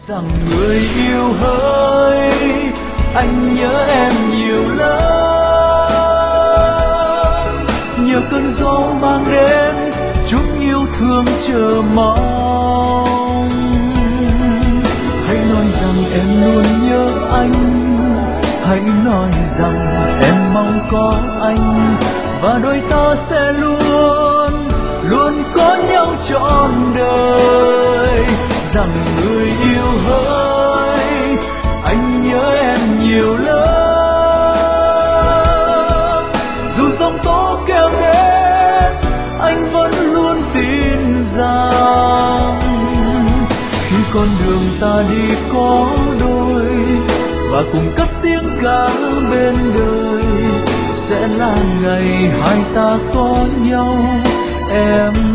Rằng người yêu hỡi, anh nhớ em nhiều lắm, nhớ cơn gió mang đến chút yêu thương chờ mong. Hãy nói rằng em luôn nhớ anh, hãy nói rằng em mong có anh, và đôi ta sẽ luôn luôn có nhau trọn đời. Rằng người yêu hỡi, anh nhớ em nhiều lắm, dù giông tố kéo đến anh vẫn luôn tin rằng khi con đường ta đi có đôi và cùng cất tiếng ca bên đời, sẽ là ngày hai ta có nhau em